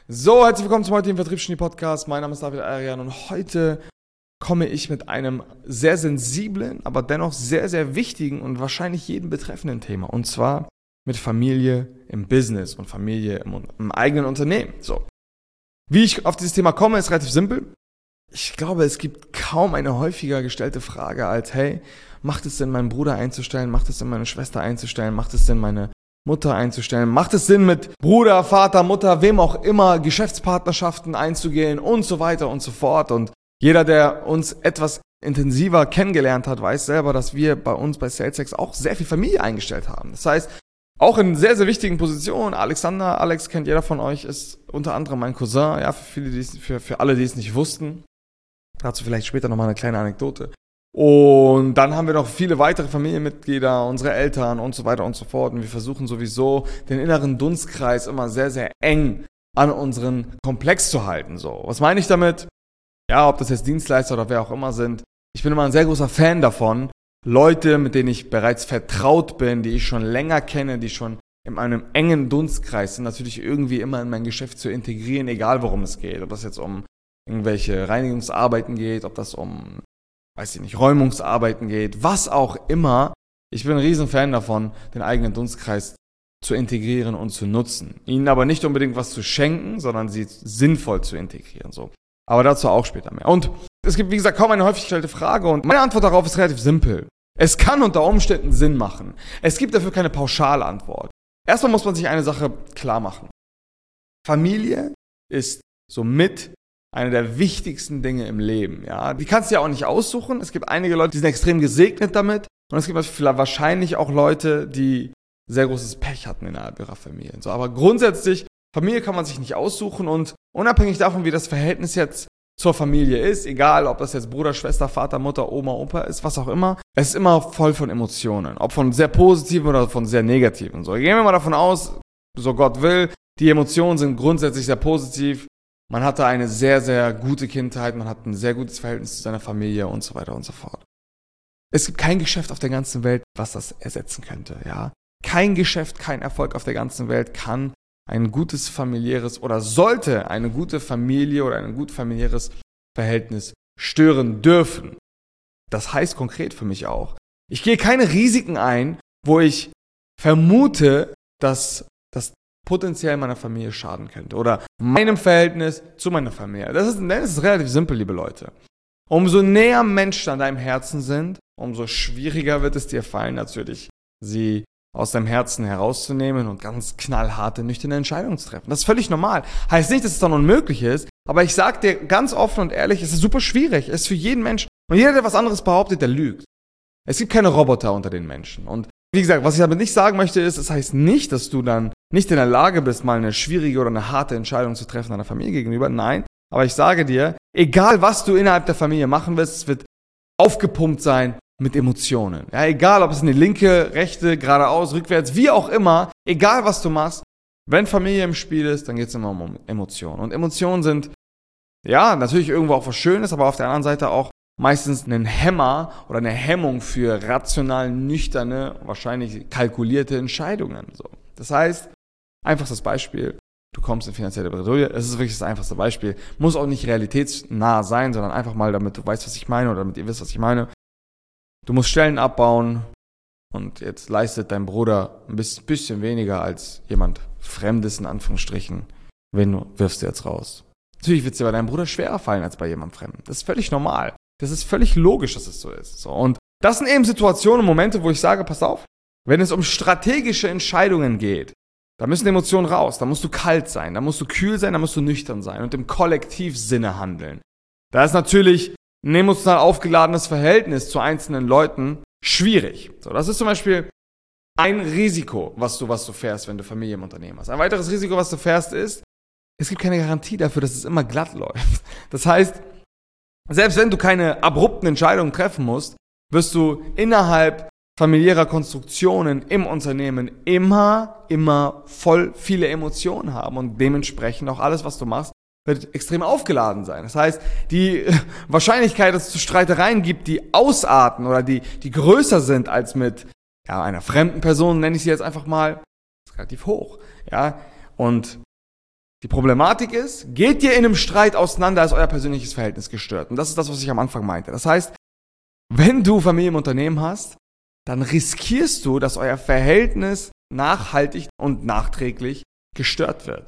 So, herzlich willkommen zum heutigen Vertriebsgenie Podcast. Mein Name ist David Arian und heute komme ich mit einem sehr sensiblen, aber dennoch sehr, sehr wichtigen und wahrscheinlich jeden betreffenden Thema. Und zwar mit Familie im Business und Familie im eigenen Unternehmen. So. Wie ich auf dieses Thema komme, ist relativ simpel. Ich glaube, es gibt kaum eine häufiger gestellte Frage als, hey, macht es Sinn, meinen Bruder einzustellen? Macht es Sinn, meine Schwester einzustellen? Macht es Sinn, meine Mutter einzustellen? Macht es Sinn, mit Bruder, Vater, Mutter, wem auch immer Geschäftspartnerschaften einzugehen und so weiter und so fort? Und jeder, der uns etwas intensiver kennengelernt hat, weiß selber, dass wir bei uns bei SalesX auch sehr viel Familie eingestellt haben. Das heißt, auch in sehr, sehr wichtigen Positionen. Alex kennt jeder von euch, ist unter anderem mein Cousin, ja, für alle, die es nicht wussten. Dazu vielleicht später nochmal eine kleine Anekdote. Und dann haben wir noch viele weitere Familienmitglieder, unsere Eltern und so weiter und so fort. Und wir versuchen sowieso den inneren Dunstkreis immer sehr, sehr eng an unseren Komplex zu halten. So, was meine ich damit? Ja, ob das jetzt Dienstleister oder wer auch immer sind. Ich bin immer ein sehr großer Fan davon, Leute, mit denen ich bereits vertraut bin, die ich schon länger kenne, die schon in einem engen Dunstkreis sind, natürlich irgendwie immer in mein Geschäft zu integrieren, egal worum es geht. Ob das jetzt um irgendwelche Reinigungsarbeiten geht, ob das um Räumungsarbeiten geht, was auch immer. Ich bin ein Riesenfan davon, den eigenen Dunstkreis zu integrieren und zu nutzen. Ihnen aber nicht unbedingt was zu schenken, sondern sie sinnvoll zu integrieren. So. Aber dazu auch später mehr. Und es gibt, wie gesagt, kaum eine häufig gestellte Frage und meine Antwort darauf ist relativ simpel. Es kann unter Umständen Sinn machen. Es gibt dafür keine Pauschalantwort. Erstmal muss man sich eine Sache klar machen. Familie ist somit eine der wichtigsten Dinge im Leben. Ja, die kannst du ja auch nicht aussuchen. Es gibt einige Leute, die sind extrem gesegnet damit. Und es gibt wahrscheinlich auch Leute, die sehr großes Pech hatten innerhalb ihrer Familie. So, aber grundsätzlich, Familie kann man sich nicht aussuchen. Und unabhängig davon, wie das Verhältnis jetzt zur Familie ist, egal ob das jetzt Bruder, Schwester, Vater, Mutter, Oma, Opa ist, was auch immer, es ist immer voll von Emotionen. Ob von sehr positiven oder von sehr negativen. So, gehen wir mal davon aus, so Gott will, die Emotionen sind grundsätzlich sehr positiv. Man hatte eine sehr, sehr gute Kindheit, man hat ein sehr gutes Verhältnis zu seiner Familie und so weiter und so fort. Es gibt kein Geschäft auf der ganzen Welt, was das ersetzen könnte, ja. Kein Geschäft, kein Erfolg auf der ganzen Welt kann ein gutes familiäres oder sollte eine gute Familie oder ein gut familiäres Verhältnis stören dürfen. Das heißt konkret für mich auch, ich gehe keine Risiken ein, wo ich vermute, dass das potenziell meiner Familie schaden könnte oder meinem Verhältnis zu meiner Familie. Das ist relativ simpel, liebe Leute. Umso näher Menschen an deinem Herzen sind, umso schwieriger wird es dir fallen, natürlich sie aus deinem Herzen herauszunehmen und ganz knallharte, nüchterne Entscheidungen zu treffen. Das ist völlig normal. Heißt nicht, dass es dann unmöglich ist, aber ich sage dir ganz offen und ehrlich, es ist super schwierig. Es ist für jeden Menschen. Und jeder, der was anderes behauptet, der lügt. Es gibt keine Roboter unter den Menschen. Und wie gesagt, was ich damit nicht sagen möchte, ist, es heißt nicht, dass du dann nicht in der Lage bist, mal eine schwierige oder eine harte Entscheidung zu treffen deiner Familie gegenüber. Nein, aber ich sage dir, egal was du innerhalb der Familie machen wirst, es wird aufgepumpt sein mit Emotionen. Ja, egal, ob es eine linke, rechte, geradeaus, rückwärts, wie auch immer, egal was du machst, wenn Familie im Spiel ist, dann geht es immer um Emotionen. Und Emotionen sind, ja, natürlich irgendwo auch was Schönes, aber auf der anderen Seite auch meistens ein Hämmer oder eine Hemmung für rational nüchterne, wahrscheinlich kalkulierte Entscheidungen. So. Das heißt, einfachstes Beispiel, du kommst in finanzielle Bredouille, es ist wirklich das einfachste Beispiel, muss auch nicht realitätsnah sein, sondern einfach mal, damit du weißt, was ich meine oder damit ihr wisst, was ich meine. Du musst Stellen abbauen und jetzt leistet dein Bruder ein bisschen weniger als jemand Fremdes, in Anführungsstrichen. Wen wirfst du jetzt raus? Natürlich wird es dir bei deinem Bruder schwerer fallen als bei jemandem Fremden. Das ist völlig normal. Das ist völlig logisch, dass es so ist. So, und das sind eben Situationen und Momente, wo ich sage, pass auf, wenn es um strategische Entscheidungen geht, da müssen Emotionen raus, da musst du kalt sein, da musst du kühl sein, da musst du nüchtern sein und im Kollektivsinne handeln. Da ist natürlich ein emotional aufgeladenes Verhältnis zu einzelnen Leuten schwierig. So, das ist zum Beispiel ein Risiko, was du fährst, wenn du Familie im Unternehmen hast. Ein weiteres Risiko, was du fährst, ist, es gibt keine Garantie dafür, dass es immer glatt läuft. Das heißt, selbst wenn du keine abrupten Entscheidungen treffen musst, wirst du innerhalb familiärer Konstruktionen im Unternehmen immer voll viele Emotionen haben und dementsprechend auch alles, was du machst, wird extrem aufgeladen sein. Das heißt, die Wahrscheinlichkeit, dass es zu Streitereien gibt, die ausarten oder die größer sind als mit einer fremden Person, nenne ich sie jetzt einfach mal, ist relativ hoch. Ja? Und Die Problematik ist, geht ihr in einem Streit auseinander, ist euer persönliches Verhältnis gestört. Und das ist das, was ich am Anfang meinte. Das heißt, wenn du Familie im Unternehmen hast, dann riskierst du, dass euer Verhältnis nachhaltig und nachträglich gestört wird.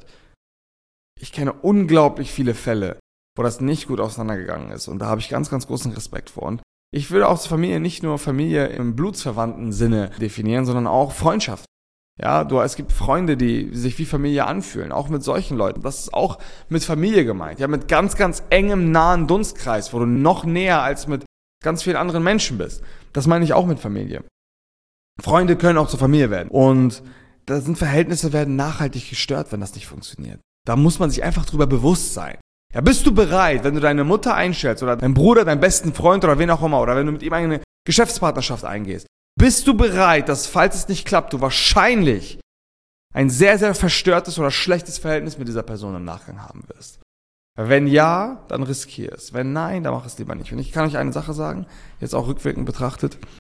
Ich kenne unglaublich viele Fälle, wo das nicht gut auseinandergegangen ist. Und da habe ich ganz, ganz großen Respekt vor. Und ich würde auch Familie nicht nur Familie im blutsverwandten Sinne definieren, sondern auch Freundschaft. Ja, es gibt Freunde, die sich wie Familie anfühlen, auch mit solchen Leuten. Das ist auch mit Familie gemeint. Ja, mit ganz, ganz engem, nahen Dunstkreis, wo du noch näher als mit ganz vielen anderen Menschen bist. Das meine ich auch mit Familie. Freunde können auch zur Familie werden. Und da sind Verhältnisse, werden nachhaltig gestört, wenn das nicht funktioniert. Da muss man sich einfach drüber bewusst sein. Ja, bist du bereit, wenn du deine Mutter einstellst oder deinen Bruder, deinen besten Freund oder wen auch immer, oder wenn du mit ihm eine Geschäftspartnerschaft eingehst, bist du bereit, dass, falls es nicht klappt, du wahrscheinlich ein sehr, sehr verstörtes oder schlechtes Verhältnis mit dieser Person im Nachgang haben wirst? Wenn ja, dann riskier es. Wenn nein, dann mach es lieber nicht. Und ich kann euch eine Sache sagen, jetzt auch rückwirkend betrachtet.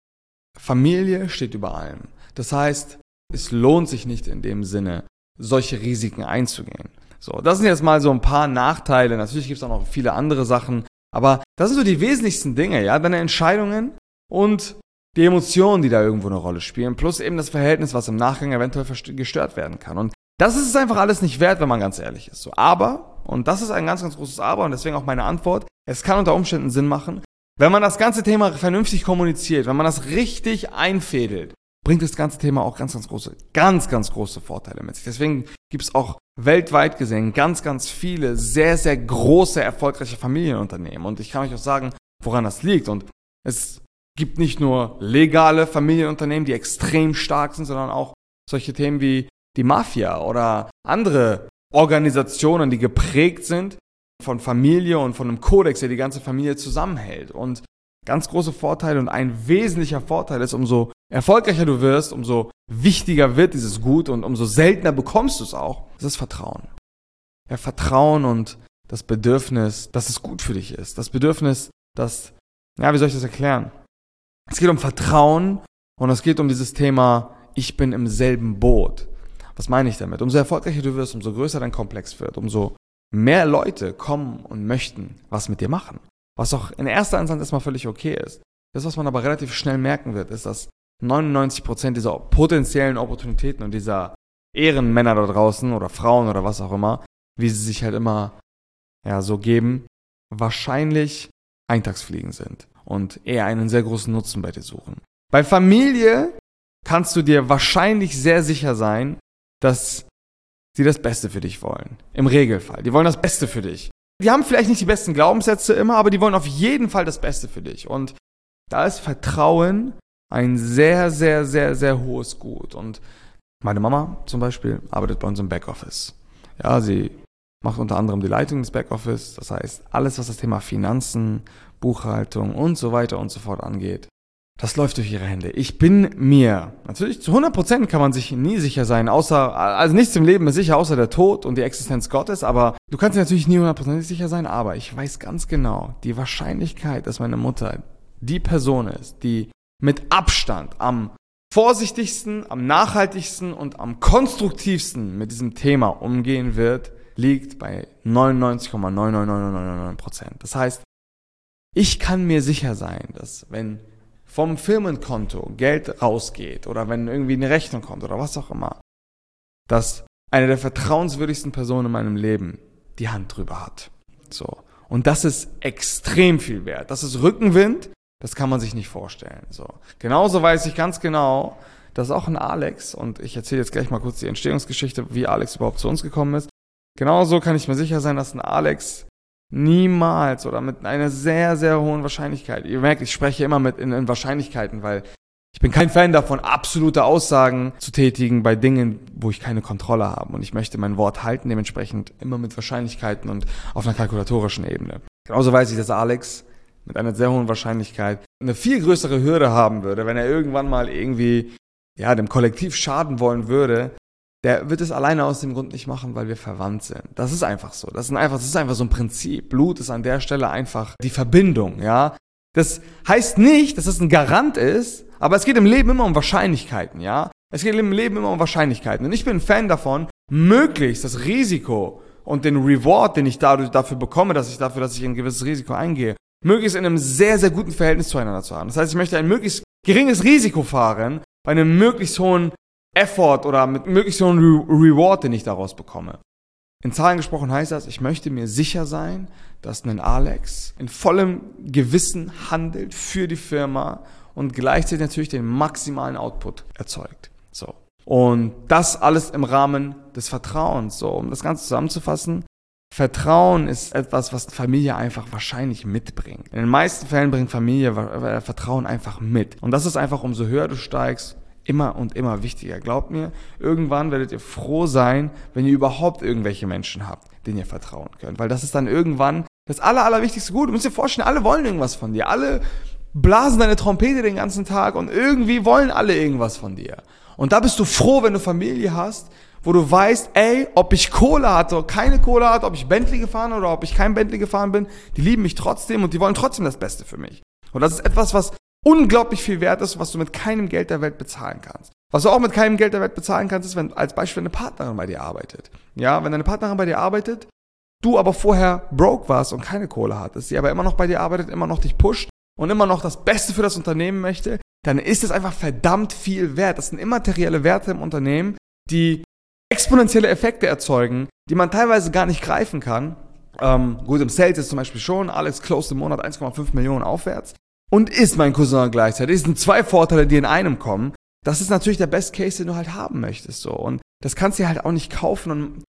Familie steht über allem. Das heißt, es lohnt sich nicht in dem Sinne, solche Risiken einzugehen. So, das sind jetzt mal so ein paar Nachteile. Natürlich gibt es auch noch viele andere Sachen. Aber das sind so die wesentlichsten Dinge, ja, deine Entscheidungen und die Emotionen, die da irgendwo eine Rolle spielen, plus eben das Verhältnis, was im Nachgang eventuell gestört werden kann. Und das ist es einfach alles nicht wert, wenn man ganz ehrlich ist. So, aber, und das ist ein ganz, ganz großes Aber und deswegen auch meine Antwort, es kann unter Umständen Sinn machen, wenn man das ganze Thema vernünftig kommuniziert, wenn man das richtig einfädelt, bringt das ganze Thema auch ganz, ganz große Vorteile mit sich. Deswegen gibt es auch weltweit gesehen ganz, ganz viele sehr, sehr große, erfolgreiche Familienunternehmen. Und ich kann euch auch sagen, woran das liegt. Und es gibt nicht nur legale Familienunternehmen, die extrem stark sind, sondern auch solche Themen wie die Mafia oder andere Organisationen, die geprägt sind von Familie und von einem Kodex, der die ganze Familie zusammenhält. Und ganz große Vorteile und ein wesentlicher Vorteil ist, umso erfolgreicher du wirst, umso wichtiger wird dieses Gut und umso seltener bekommst du es auch, das ist Vertrauen. Ja, Vertrauen und das Bedürfnis, dass es gut für dich ist. Das Bedürfnis, dass, ja, wie soll ich das erklären? Es geht um Vertrauen und es geht um dieses Thema, ich bin im selben Boot. Was meine ich damit? Umso erfolgreicher du wirst, umso größer dein Komplex wird, umso mehr Leute kommen und möchten was mit dir machen. Was auch in erster Instanz erstmal völlig okay ist. Das, was man aber relativ schnell merken wird, ist, dass 99% dieser potenziellen Opportunitäten und dieser Ehrenmänner da draußen oder Frauen oder was auch immer, wie sie sich halt immer so geben, wahrscheinlich Eintagsfliegen sind und eher einen sehr großen Nutzen bei dir suchen. Bei Familie kannst du dir wahrscheinlich sehr sicher sein, dass sie das Beste für dich wollen. Im Regelfall. Die wollen das Beste für dich. Die haben vielleicht nicht die besten Glaubenssätze immer, aber die wollen auf jeden Fall das Beste für dich. Und da ist Vertrauen ein sehr, sehr, sehr, sehr hohes Gut. Und meine Mama zum Beispiel arbeitet bei uns im Backoffice. Ja, sie macht unter anderem die Leitung des Backoffice. Das heißt, alles, was das Thema Finanzen, Buchhaltung und so weiter und so fort angeht, das läuft durch ihre Hände. Ich bin mir, natürlich zu 100% kann man sich nie sicher sein, also nichts im Leben ist sicher, außer der Tod und die Existenz Gottes, aber du kannst dir natürlich nie 100% sicher sein, aber ich weiß ganz genau, die Wahrscheinlichkeit, dass meine Mutter die Person ist, die mit Abstand am vorsichtigsten, am nachhaltigsten und am konstruktivsten mit diesem Thema umgehen wird, liegt bei 99,99999%. Das heißt, ich kann mir sicher sein, dass wenn vom Firmenkonto Geld rausgeht oder wenn irgendwie eine Rechnung kommt oder was auch immer, dass eine der vertrauenswürdigsten Personen in meinem Leben die Hand drüber hat. So. Und das ist extrem viel wert. Das ist Rückenwind, das kann man sich nicht vorstellen. So. Genauso weiß ich ganz genau, dass auch ein Alex, und ich erzähle jetzt gleich mal kurz die Entstehungsgeschichte, wie Alex überhaupt zu uns gekommen ist. Genauso kann ich mir sicher sein, dass ein Alex niemals oder mit einer sehr, sehr hohen Wahrscheinlichkeit, ihr merkt, ich spreche immer in Wahrscheinlichkeiten, weil ich bin kein Fan davon, absolute Aussagen zu tätigen bei Dingen, wo ich keine Kontrolle habe. Und ich möchte mein Wort halten, dementsprechend immer mit Wahrscheinlichkeiten und auf einer kalkulatorischen Ebene. Genauso weiß ich, dass Alex mit einer sehr hohen Wahrscheinlichkeit eine viel größere Hürde haben würde, wenn er irgendwann mal irgendwie dem Kollektiv schaden wollen würde. Der wird es alleine aus dem Grund nicht machen, weil wir verwandt sind. Das ist einfach so. Das ist einfach so ein Prinzip. Blut ist an der Stelle einfach die Verbindung, ja. Das heißt nicht, dass es ein Garant ist, aber es geht im Leben immer um Wahrscheinlichkeiten, ja. Es geht im Leben immer um Wahrscheinlichkeiten. Und ich bin ein Fan davon, möglichst das Risiko und den Reward, den ich dafür bekomme, dass ich ein gewisses Risiko eingehe, möglichst in einem sehr, sehr guten Verhältnis zueinander zu haben. Das heißt, ich möchte ein möglichst geringes Risiko fahren, bei einem möglichst hohen Effort oder mit möglichst hohen Reward, den ich daraus bekomme. In Zahlen gesprochen heißt das, ich möchte mir sicher sein, dass ein Alex in vollem Gewissen handelt für die Firma und gleichzeitig natürlich den maximalen Output erzeugt. So. Und das alles im Rahmen des Vertrauens. So, um das Ganze zusammenzufassen, Vertrauen ist etwas, was Familie einfach wahrscheinlich mitbringt. In den meisten Fällen bringt Familie Vertrauen einfach mit. Und das ist einfach, umso höher du steigst, immer und immer wichtiger. Glaubt mir, irgendwann werdet ihr froh sein, wenn ihr überhaupt irgendwelche Menschen habt, denen ihr vertrauen könnt. Weil das ist dann irgendwann das allerwichtigste Gut. Du musst dir vorstellen, alle wollen irgendwas von dir. Alle blasen deine Trompete den ganzen Tag und irgendwie wollen alle irgendwas von dir. Und da bist du froh, wenn du Familie hast, wo du weißt, ey, ob ich Kohle hatte oder keine Kohle hatte, ob ich Bentley gefahren oder ob ich kein Bentley gefahren bin, die lieben mich trotzdem und die wollen trotzdem das Beste für mich. Und das ist etwas, was unglaublich viel wert ist, was du mit keinem Geld der Welt bezahlen kannst. Was du auch mit keinem Geld der Welt bezahlen kannst, ist, wenn als Beispiel eine Partnerin bei dir arbeitet. Ja, wenn deine Partnerin bei dir arbeitet, du aber vorher broke warst und keine Kohle hattest, sie aber immer noch bei dir arbeitet, immer noch dich pusht und immer noch das Beste für das Unternehmen möchte, dann ist es einfach verdammt viel wert. Das sind immaterielle Werte im Unternehmen, die exponentielle Effekte erzeugen, die man teilweise gar nicht greifen kann. Gut, im Sales ist zum Beispiel schon, Alex closed im Monat 1,5 Millionen aufwärts und ist mein Cousin gleichzeitig. Das sind 2 Vorteile, die in einem kommen. Das ist natürlich der Best Case, den du halt haben möchtest. So. Und das kannst du halt auch nicht kaufen und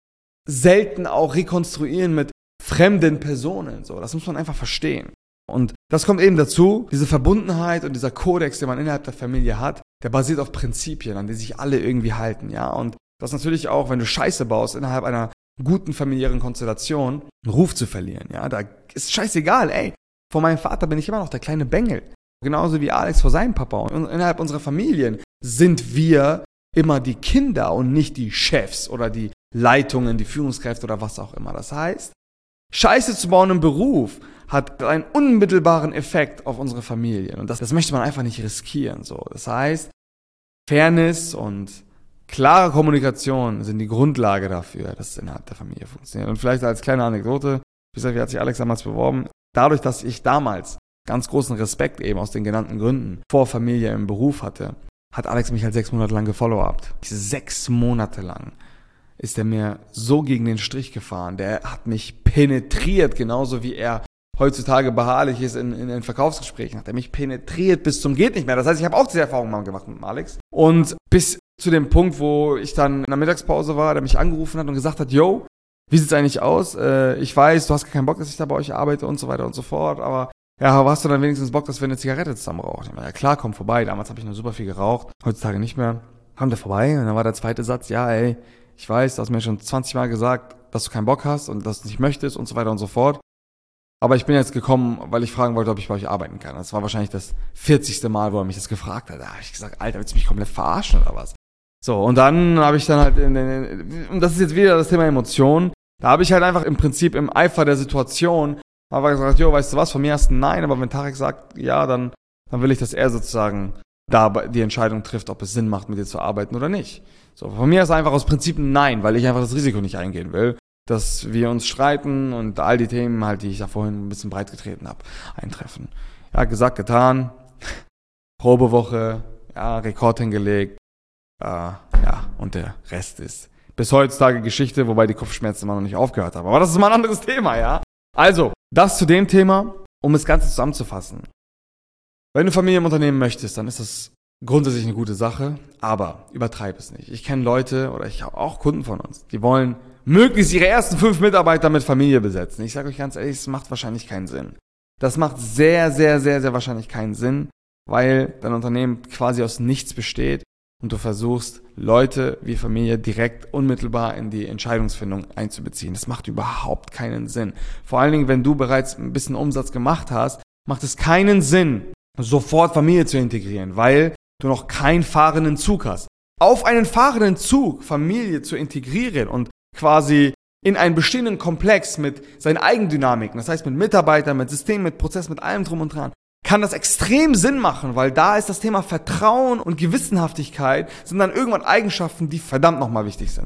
selten auch rekonstruieren mit fremden Personen. So. Das muss man einfach verstehen. Und das kommt eben dazu, diese Verbundenheit und dieser Kodex, den man innerhalb der Familie hat, der basiert auf Prinzipien, an die sich alle irgendwie halten. Ja, und das natürlich auch, wenn du Scheiße baust, innerhalb einer guten familiären Konstellation, einen Ruf zu verlieren. Ja, da ist scheißegal, ey. Vor meinem Vater bin ich immer noch der kleine Bengel. Genauso wie Alex vor seinem Papa. Und innerhalb unserer Familien sind wir immer die Kinder und nicht die Chefs oder die Leitungen, die Führungskräfte oder was auch immer. Das heißt, Scheiße zu bauen im Beruf hat einen unmittelbaren Effekt auf unsere Familien. Und das möchte man einfach nicht riskieren. So. Das heißt, Fairness und klare Kommunikation sind die Grundlage dafür, dass es innerhalb der Familie funktioniert. Und vielleicht als kleine Anekdote, wie hat sich Alex damals beworben, dadurch, dass ich damals ganz großen Respekt eben aus den genannten Gründen vor Familie im Beruf hatte, hat Alex mich halt 6 Monate lang gefollowupt. 6 Monate lang ist er mir so gegen den Strich gefahren. Der hat mich penetriert, genauso wie er heutzutage beharrlich ist in den Verkaufsgesprächen. Hat er mich penetriert bis zum geht nicht mehr. Das heißt, ich habe auch diese Erfahrung mal gemacht mit Alex. Und bis zu dem Punkt, wo ich dann in der Mittagspause war, der mich angerufen hat und gesagt hat, yo, wie sieht's eigentlich aus? Ich weiß, du hast keinen Bock, dass ich da bei euch arbeite und so weiter und so fort, aber ja, hast du dann wenigstens Bock, dass wir eine Zigarette zusammen rauchen? Ja klar, komm vorbei. Damals habe ich noch super viel geraucht, heutzutage nicht mehr. Kam der vorbei und dann war der zweite Satz, ja ey, ich weiß, du hast mir schon 20 Mal gesagt, dass du keinen Bock hast und dass du nicht möchtest und so weiter und so fort. Aber ich bin jetzt gekommen, weil ich fragen wollte, ob ich bei euch arbeiten kann. Das war wahrscheinlich das 40. Mal, wo er mich das gefragt hat. Da habe ich gesagt, Alter, willst du mich komplett verarschen oder was? So, und dann habe ich dann halt, und das ist jetzt wieder das Thema Emotionen, da habe ich halt einfach im Prinzip im Eifer der Situation einfach gesagt, jo, weißt du was, von mir erst ein Nein, aber wenn Tarek sagt, ja, dann will ich, dass er sozusagen da die Entscheidung trifft, ob es Sinn macht, mit dir zu arbeiten oder nicht. So, von mir ist einfach aus Prinzip ein Nein, weil ich einfach das Risiko nicht eingehen will, dass wir uns streiten und all die Themen halt, die ich da vorhin ein bisschen breit getreten habe, eintreffen. Ja, gesagt, getan, Probewoche, ja, Rekord hingelegt, ja, und der Rest ist bis heutzutage Geschichte, wobei die Kopfschmerzen immer noch nicht aufgehört haben. Aber das ist mal ein anderes Thema, ja. Also, das zu dem Thema, um das Ganze zusammenzufassen. Wenn du Familie im Unternehmen möchtest, dann ist das grundsätzlich eine gute Sache, aber übertreib es nicht. Ich kenne Leute, oder ich habe auch Kunden von uns, die wollen möglichst ihre ersten 5 Mitarbeiter mit Familie besetzen. Ich sage euch ganz ehrlich, das macht wahrscheinlich keinen Sinn. Das macht sehr, sehr, sehr, sehr wahrscheinlich keinen Sinn, weil dein Unternehmen quasi aus nichts besteht und du versuchst, Leute wie Familie direkt unmittelbar in die Entscheidungsfindung einzubeziehen. Das macht überhaupt keinen Sinn. Vor allen Dingen, wenn du bereits ein bisschen Umsatz gemacht hast, macht es keinen Sinn, sofort Familie zu integrieren, weil du noch keinen fahrenden Zug hast. Auf einen fahrenden Zug Familie zu integrieren und quasi in einen bestehenden Komplex mit seinen Eigendynamiken, das heißt mit Mitarbeitern, mit Systemen, mit Prozess, mit allem drum und dran, kann das extrem Sinn machen, weil da ist das Thema Vertrauen und Gewissenhaftigkeit sind dann irgendwann Eigenschaften, die verdammt nochmal wichtig sind. So.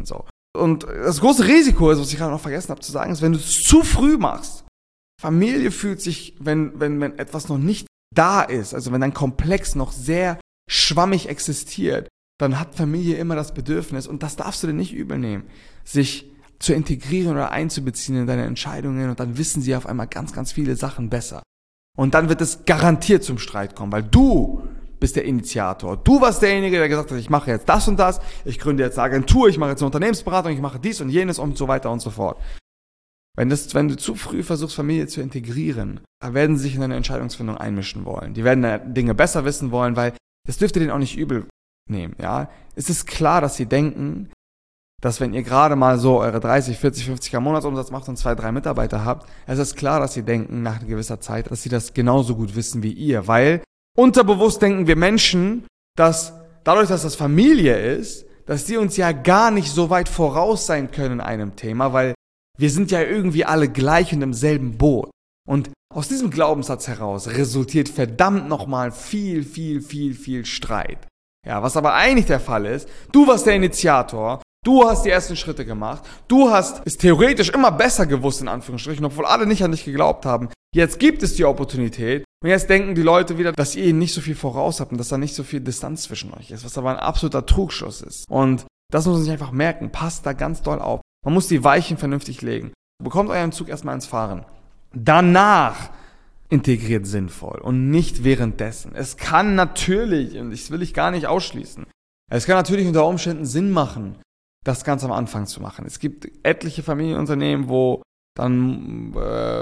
Und das große Risiko ist, was ich gerade noch vergessen habe zu sagen, ist, wenn du es zu früh machst. Familie fühlt sich, wenn etwas noch nicht da ist, also wenn ein Komplex noch sehr schwammig existiert, dann hat Familie immer das Bedürfnis, und das darfst du dir nicht übel nehmen, sich zu integrieren oder einzubeziehen in deine Entscheidungen, und dann wissen sie auf einmal ganz, ganz viele Sachen besser. Und dann wird es garantiert zum Streit kommen, weil du bist der Initiator. Du warst derjenige, der gesagt hat, ich mache jetzt das und das, ich gründe jetzt eine Agentur, ich mache jetzt eine Unternehmensberatung, ich mache dies und jenes und so weiter und so fort. Wenn du zu früh versuchst, Familie zu integrieren, dann werden sie sich in deine Entscheidungsfindung einmischen wollen. Die werden Dinge besser wissen wollen, weil das dürft ihr denen auch nicht übel nehmen. Ja? Es ist klar, dass sie denken, dass wenn ihr gerade mal so eure 30, 40, 50er Monatsumsatz macht und 2, 3 Mitarbeiter habt, es ist klar, dass sie denken nach einer gewisser Zeit, dass sie das genauso gut wissen wie ihr, weil unterbewusst denken wir Menschen, dass dadurch, dass das Familie ist, dass die uns ja gar nicht so weit voraus sein können in einem Thema, weil wir sind ja irgendwie alle gleich und im selben Boot. Und aus diesem Glaubenssatz heraus resultiert verdammt nochmal viel Streit. Ja, was aber eigentlich der Fall ist, du warst der Initiator, du hast die ersten Schritte gemacht, du hast es theoretisch immer besser gewusst, in Anführungsstrichen, obwohl alle nicht an dich geglaubt haben. Jetzt gibt es die Opportunität und jetzt denken die Leute wieder, dass ihr ihnen nicht so viel voraus habt und dass da nicht so viel Distanz zwischen euch ist, was aber ein absoluter Trugschluss ist. Und das muss man sich einfach merken, passt da ganz doll auf. Man muss die Weichen vernünftig legen. Bekommt euren Zug erstmal ins Fahren. Danach integriert sinnvoll und nicht währenddessen. Es kann natürlich, und das will ich gar nicht ausschließen, es kann natürlich unter Umständen Sinn machen, das ganz am Anfang zu machen. Es gibt etliche Familienunternehmen, wo dann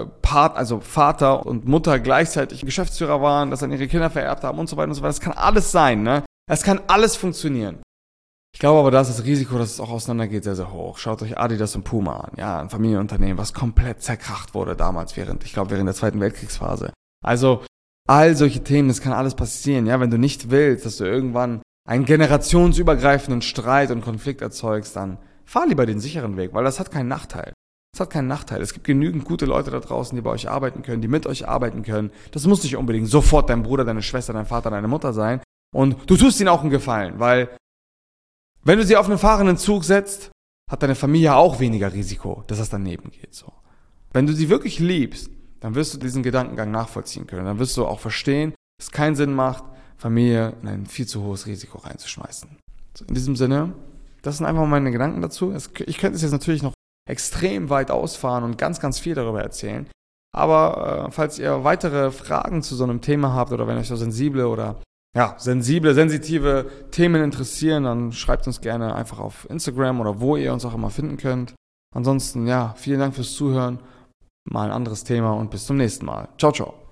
Vater und Mutter gleichzeitig Geschäftsführer waren, das an ihre Kinder vererbt haben und so weiter und so weiter. Das kann alles sein, ne? Es kann alles funktionieren. Ich glaube aber, da ist das Risiko, dass es auch auseinandergeht, sehr, sehr hoch. Schaut euch Adidas und Puma an. Ja, ein Familienunternehmen, was komplett zerkracht wurde damals während der Zweiten Weltkriegsphase. Also, all solche Themen, das kann alles passieren. Ja, wenn du nicht willst, dass du irgendwann einen generationsübergreifenden Streit und Konflikt erzeugst, dann fahr lieber den sicheren Weg, weil das hat keinen Nachteil. Das hat keinen Nachteil. Es gibt genügend gute Leute da draußen, die bei euch arbeiten können, die mit euch arbeiten können. Das muss nicht unbedingt sofort dein Bruder, deine Schwester, dein Vater, deine Mutter sein. Und du tust ihnen auch einen Gefallen, weil wenn du sie auf einen fahrenden Zug setzt, hat deine Familie auch weniger Risiko, dass das daneben geht. So. Wenn du sie wirklich liebst, dann wirst du diesen Gedankengang nachvollziehen können. Dann wirst du auch verstehen, dass es keinen Sinn macht, Familie in ein viel zu hohes Risiko reinzuschmeißen. So, in diesem Sinne, das sind einfach meine Gedanken dazu. Ich könnte es jetzt natürlich noch extrem weit ausfahren und ganz, ganz viel darüber erzählen. Aber falls ihr weitere Fragen zu so einem Thema habt oder wenn euch so sensitive Themen interessieren, dann schreibt uns gerne einfach auf Instagram oder wo ihr uns auch immer finden könnt. Ansonsten, vielen Dank fürs Zuhören. Mal ein anderes Thema und bis zum nächsten Mal. Ciao, ciao.